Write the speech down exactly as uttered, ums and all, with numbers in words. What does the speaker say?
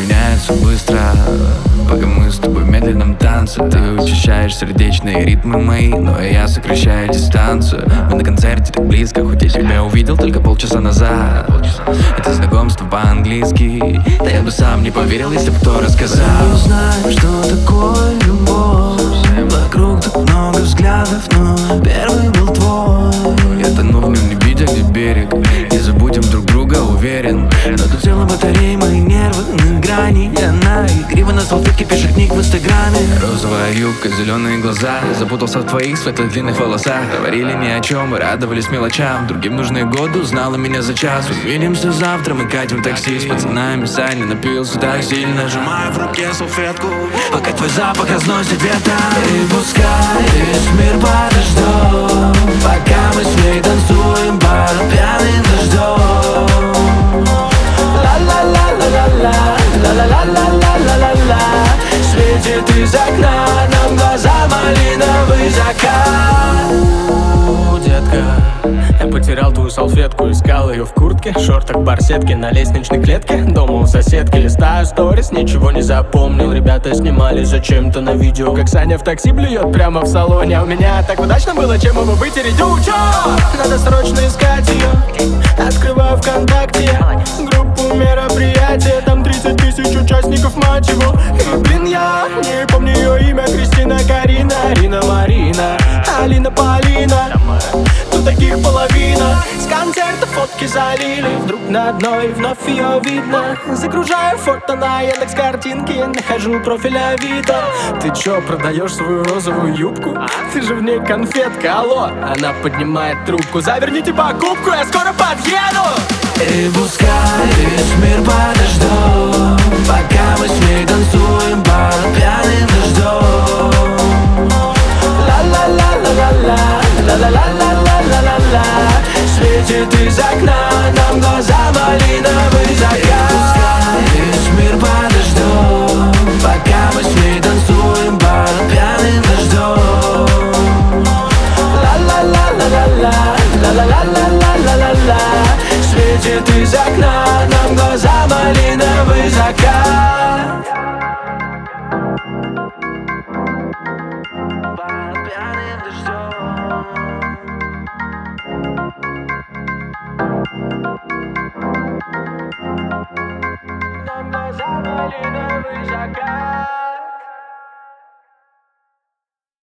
меняются быстро, пока мы с тобой в медленном танце. Ты учащаешь сердечные ритмы мои, но я сокращаю дистанцию. Мы на концерте так близко, хоть я тебя увидел только полчаса назад. Это знакомство по-английски, да я бы сам не поверил, если бы кто рассказал. Я знаю, что такое любовь. Вокруг так много взглядов, но первый был твой. Я тону в нем, не видя, где берег. Не забудем друг друга, уверен. Но тут тело батареи, мои нервы на грани. И она игриво на салфетке пишет книг в инстаграме. Розовая юбка, зеленые глаза. Запутался в твоих светлых длинных волосах. Говорили ни о чем, радовались мелочам. Другим нужные годы, узнала меня за час. Увидимся завтра, мы катим такси с пацанами. Саня напился так сильно, сжимая в руке салфетку, пока твой запах разносит ветер. И пускай весь мир подождет, пока мы с ней танцуем под пьяным дождем. Ла-ла-ла-ла-ла-ла, ла-ла-ла-ла-ла-ла-ла. Светит из окна нам глаза малиновый закат. О, детка, я потерял твою салфетку, искал ее в куртке, шортах, барсетке, на лестничной клетке, дома у соседки. Листаю сторис, ничего не запомнил. Ребята снимали зачем-то на видео, как Саня в такси блюет прямо в салоне. А у меня так удачно было, чем его вытереть. Учо! Надо срочно искать ее. Открываю ВКонтакте группу мероприятия, там тридцать тысяч участников, мать его. И, блин, я не помню ее имя. Кристина, Карина, Рина, Марина, Алина, Полина. Тут таких половина. С концерта фотки залили, вдруг на одной вновь ее видно. Загружаю фото на Яндекс картинки, нахожу профиль Авито. Ты чё, продаешь свою розовую юбку? Ты же в ней конфетка, алло. Она поднимает трубку: заверните покупку, я скоро подъеду. И пускай весь мир подождет, пока мы с ней танцуем под пьяным дождем. Ла-ла-ла-ла-ла-ла, ла-ла-ла-ла-ла-ла-ла. Светит из окна нам глаза малиновый закат.